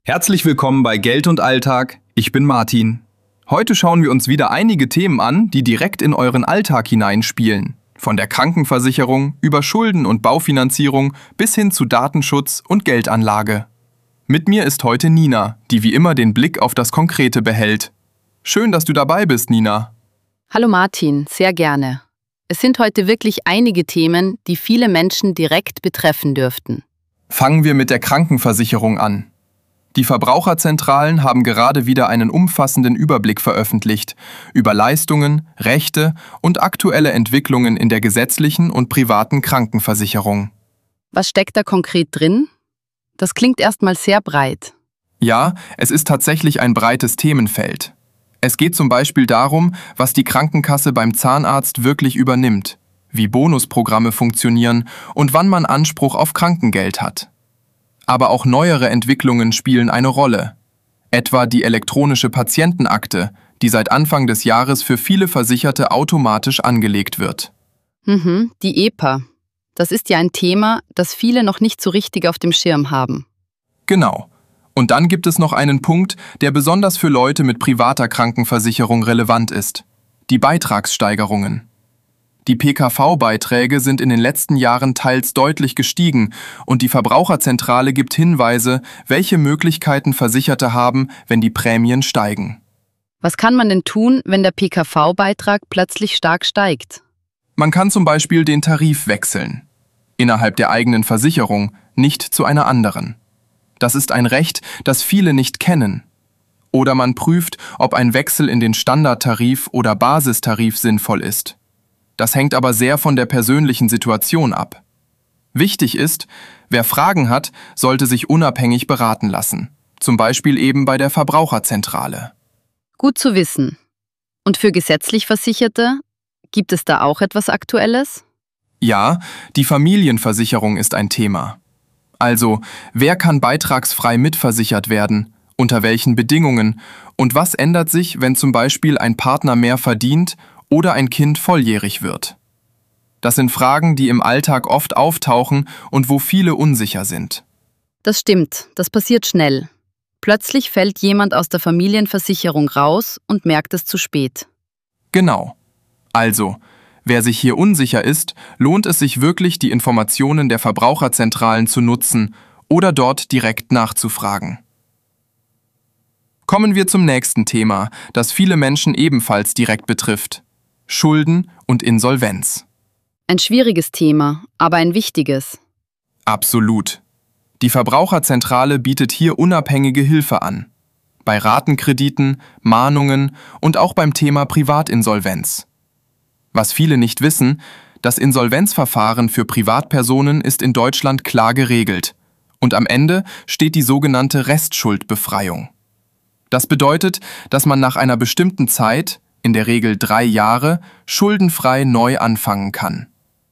Herzlich willkommen bei Geld und Alltag. Ich bin Martin. Heute schauen wir uns wieder einige Themen an, die direkt in euren Alltag hineinspielen. Von der Krankenversicherung über Schulden- und Baufinanzierung bis hin zu Datenschutz und Geldanlage. Mit mir ist heute Nina, die wie immer den Blick auf das Konkrete behält. Schön, dass du dabei bist, Nina. Hallo Martin, sehr gerne. Es sind heute wirklich einige Themen, die viele Menschen direkt betreffen dürften. Fangen wir mit der Krankenversicherung an. Die Verbraucherzentralen haben gerade wieder einen umfassenden Überblick veröffentlicht über Leistungen, Rechte und aktuelle Entwicklungen in der gesetzlichen und privaten Krankenversicherung. Was steckt da konkret drin? Das klingt erstmal sehr breit. Ja, es ist tatsächlich ein breites Themenfeld. Es geht zum Beispiel darum, was die Krankenkasse beim Zahnarzt wirklich übernimmt, wie Bonusprogramme funktionieren und wann man Anspruch auf Krankengeld hat. Aber auch neuere Entwicklungen spielen eine Rolle. Etwa die elektronische Patientenakte, die seit Anfang des Jahres für viele Versicherte automatisch angelegt wird. Die EPA. Das ist ja ein Thema, das viele noch nicht so richtig auf dem Schirm haben. Genau. Und dann gibt es noch einen Punkt, der besonders für Leute mit privater Krankenversicherung relevant ist: die Beitragssteigerungen. Die PKV-Beiträge sind in den letzten Jahren teils deutlich gestiegen und die Verbraucherzentrale gibt Hinweise, welche Möglichkeiten Versicherte haben, wenn die Prämien steigen. Was kann man denn tun, wenn der PKV-Beitrag plötzlich stark steigt? Man kann zum Beispiel den Tarif wechseln. Innerhalb der eigenen Versicherung, nicht zu einer anderen. Das ist ein Recht, das viele nicht kennen. Oder man prüft, ob ein Wechsel in den Standardtarif oder Basistarif sinnvoll ist. Das hängt aber sehr von der persönlichen Situation ab. Wichtig ist, wer Fragen hat, sollte sich unabhängig beraten lassen. Zum Beispiel eben bei der Verbraucherzentrale. Gut zu wissen. Und für gesetzlich Versicherte, gibt es da auch etwas Aktuelles? Ja, die Familienversicherung ist ein Thema. Also, wer kann beitragsfrei mitversichert werden, unter welchen Bedingungen und was ändert sich, wenn zum Beispiel ein Partner mehr verdient oder ein Kind volljährig wird? Das sind Fragen, die im Alltag oft auftauchen und wo viele unsicher sind. Das stimmt, das passiert schnell. Plötzlich fällt jemand aus der Familienversicherung raus und merkt es zu spät. Genau. Also, wer sich hier unsicher ist, lohnt es sich wirklich, die Informationen der Verbraucherzentralen zu nutzen oder dort direkt nachzufragen. Kommen wir zum nächsten Thema, das viele Menschen ebenfalls direkt betrifft: Schulden und Insolvenz. Ein schwieriges Thema, aber ein wichtiges. Absolut. Die Verbraucherzentrale bietet hier unabhängige Hilfe an. Bei Ratenkrediten, Mahnungen und auch beim Thema Privatinsolvenz. Was viele nicht wissen: das Insolvenzverfahren für Privatpersonen ist in Deutschland klar geregelt. Und am Ende steht die sogenannte Restschuldbefreiung. Das bedeutet, dass man nach einer bestimmten Zeit, in der Regel 3 Jahre, schuldenfrei neu anfangen kann.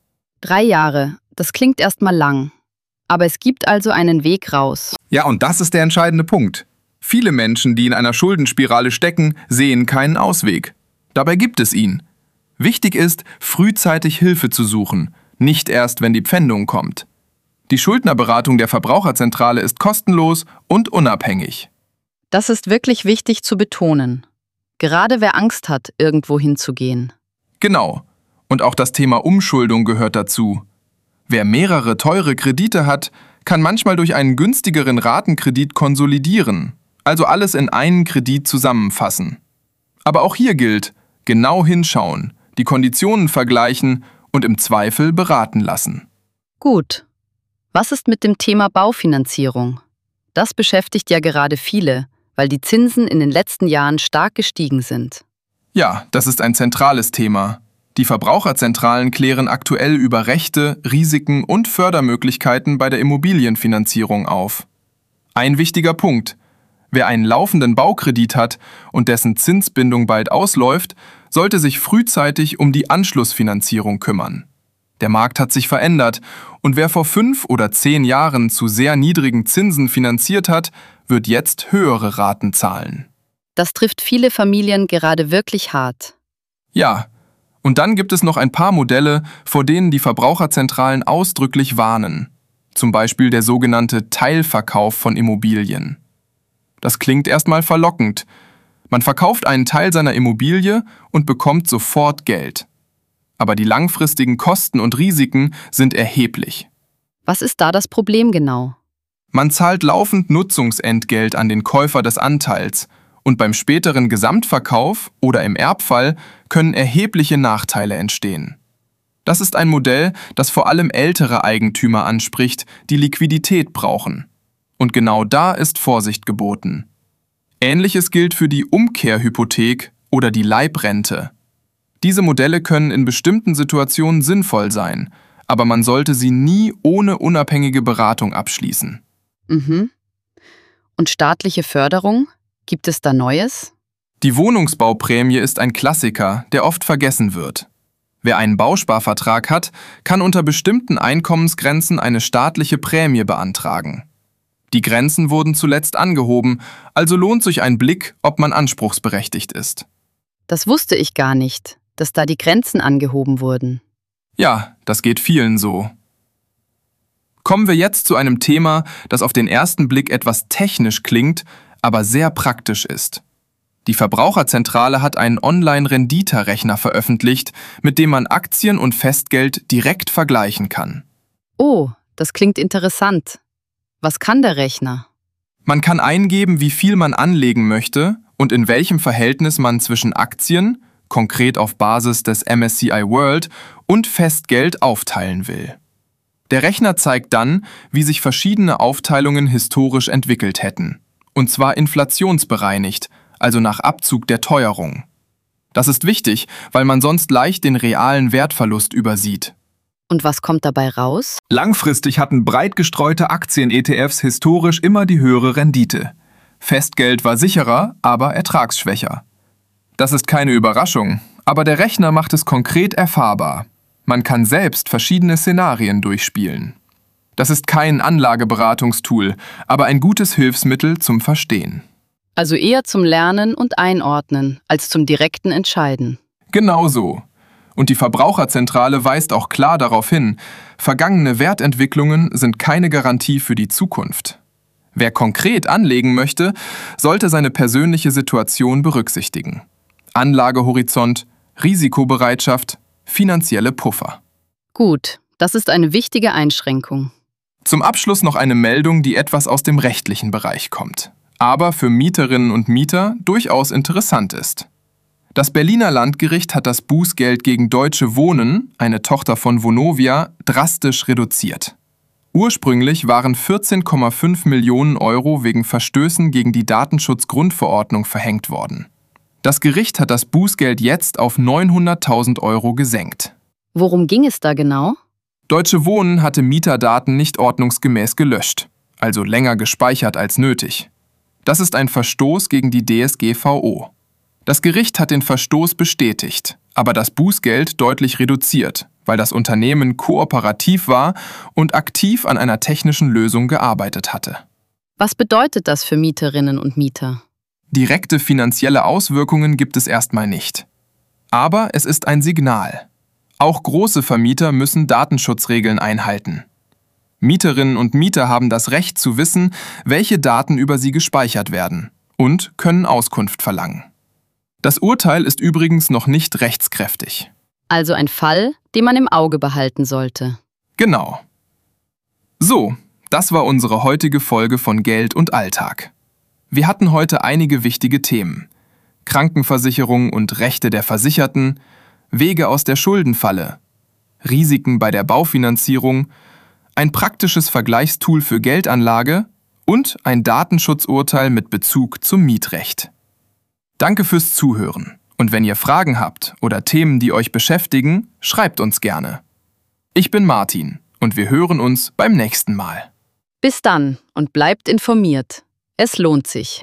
3 Jahre, das klingt erstmal lang. Aber es gibt also einen Weg raus. Ja, und das ist der entscheidende Punkt. Viele Menschen, die in einer Schuldenspirale stecken, sehen keinen Ausweg. Dabei gibt es ihn. Wichtig ist, frühzeitig Hilfe zu suchen, nicht erst, wenn die Pfändung kommt. Die Schuldnerberatung der Verbraucherzentrale ist kostenlos und unabhängig. Das ist wirklich wichtig zu betonen. Gerade wer Angst hat, irgendwo hinzugehen. Genau. Und auch das Thema Umschuldung gehört dazu. Wer mehrere teure Kredite hat, kann manchmal durch einen günstigeren Ratenkredit konsolidieren, also alles in einen Kredit zusammenfassen. Aber auch hier gilt: genau hinschauen, die Konditionen vergleichen und im Zweifel beraten lassen. Gut. Was ist mit dem Thema Baufinanzierung? Das beschäftigt ja gerade viele, weil die Zinsen in den letzten Jahren stark gestiegen sind. Ja, das ist ein zentrales Thema. Die Verbraucherzentralen klären aktuell über Rechte, Risiken und Fördermöglichkeiten bei der Immobilienfinanzierung auf. Ein wichtiger Punkt: wer einen laufenden Baukredit hat und dessen Zinsbindung bald ausläuft, sollte sich frühzeitig um die Anschlussfinanzierung kümmern. Der Markt hat sich verändert und wer vor 5 oder 10 Jahren zu sehr niedrigen Zinsen finanziert hat, wird jetzt höhere Raten zahlen. Das trifft viele Familien gerade wirklich hart. Ja, und dann gibt es noch ein paar Modelle, vor denen die Verbraucherzentralen ausdrücklich warnen. Zum Beispiel der sogenannte Teilverkauf von Immobilien. Das klingt erstmal verlockend. Man verkauft einen Teil seiner Immobilie und bekommt sofort Geld. Aber die langfristigen Kosten und Risiken sind erheblich. Was ist da das Problem genau? Man zahlt laufend Nutzungsentgelt an den Käufer des Anteils und beim späteren Gesamtverkauf oder im Erbfall können erhebliche Nachteile entstehen. Das ist ein Modell, das vor allem ältere Eigentümer anspricht, die Liquidität brauchen. Und genau da ist Vorsicht geboten. Ähnliches gilt für die Umkehrhypothek oder die Leibrente. Diese Modelle können in bestimmten Situationen sinnvoll sein, aber man sollte sie nie ohne unabhängige Beratung abschließen. Mhm. Und staatliche Förderung? Gibt es da Neues? Die Wohnungsbauprämie ist ein Klassiker, der oft vergessen wird. Wer einen Bausparvertrag hat, kann unter bestimmten Einkommensgrenzen eine staatliche Prämie beantragen. Die Grenzen wurden zuletzt angehoben, also lohnt sich ein Blick, ob man anspruchsberechtigt ist. Das wusste ich gar nicht, dass da die Grenzen angehoben wurden. Ja, das geht vielen so. Kommen wir jetzt zu einem Thema, das auf den ersten Blick etwas technisch klingt, aber sehr praktisch ist. Die Verbraucherzentrale hat einen Online-Rendite-Rechner veröffentlicht, mit dem man Aktien und Festgeld direkt vergleichen kann. Oh, das klingt interessant. Was kann der Rechner? Man kann eingeben, wie viel man anlegen möchte und in welchem Verhältnis man zwischen Aktien, konkret auf Basis des MSCI World, und Festgeld aufteilen will. Der Rechner zeigt dann, wie sich verschiedene Aufteilungen historisch entwickelt hätten. Und zwar inflationsbereinigt, also nach Abzug der Teuerung. Das ist wichtig, weil man sonst leicht den realen Wertverlust übersieht. Und was kommt dabei raus? Langfristig hatten breit gestreute Aktien-ETFs historisch immer die höhere Rendite. Festgeld war sicherer, aber ertragsschwächer. Das ist keine Überraschung, aber der Rechner macht es konkret erfahrbar. Man kann selbst verschiedene Szenarien durchspielen. Das ist kein Anlageberatungstool, aber ein gutes Hilfsmittel zum Verstehen. Also eher zum Lernen und Einordnen als zum direkten Entscheiden. Genau so. Und die Verbraucherzentrale weist auch klar darauf hin, vergangene Wertentwicklungen sind keine Garantie für die Zukunft. Wer konkret anlegen möchte, sollte seine persönliche Situation berücksichtigen. Anlagehorizont, Risikobereitschaft, finanzielle Puffer. Gut, das ist eine wichtige Einschränkung. Zum Abschluss noch eine Meldung, die etwas aus dem rechtlichen Bereich kommt, aber für Mieterinnen und Mieter durchaus interessant ist. Das Berliner Landgericht hat das Bußgeld gegen Deutsche Wohnen, eine Tochter von Vonovia, drastisch reduziert. Ursprünglich waren 14,5 Millionen Euro wegen Verstößen gegen die Datenschutzgrundverordnung verhängt worden. Das Gericht hat das Bußgeld jetzt auf 900.000 Euro gesenkt. Worum ging es da genau? Deutsche Wohnen hatte Mieterdaten nicht ordnungsgemäß gelöscht, also länger gespeichert als nötig. Das ist ein Verstoß gegen die DSGVO. Das Gericht hat den Verstoß bestätigt, aber das Bußgeld deutlich reduziert, weil das Unternehmen kooperativ war und aktiv an einer technischen Lösung gearbeitet hatte. Was bedeutet das für Mieterinnen und Mieter? Direkte finanzielle Auswirkungen gibt es erstmal nicht. Aber es ist ein Signal. Auch große Vermieter müssen Datenschutzregeln einhalten. Mieterinnen und Mieter haben das Recht zu wissen, welche Daten über sie gespeichert werden und können Auskunft verlangen. Das Urteil ist übrigens noch nicht rechtskräftig. Also ein Fall, den man im Auge behalten sollte. Genau. So, das war unsere heutige Folge von Geld und Alltag. Wir hatten heute einige wichtige Themen. Krankenversicherung und Rechte der Versicherten, Wege aus der Schuldenfalle, Risiken bei der Baufinanzierung, ein praktisches Vergleichstool für Geldanlage und ein Datenschutzurteil mit Bezug zum Mietrecht. Danke fürs Zuhören und wenn ihr Fragen habt oder Themen, die euch beschäftigen, schreibt uns gerne. Ich bin Martin und wir hören uns beim nächsten Mal. Bis dann und bleibt informiert. Es lohnt sich.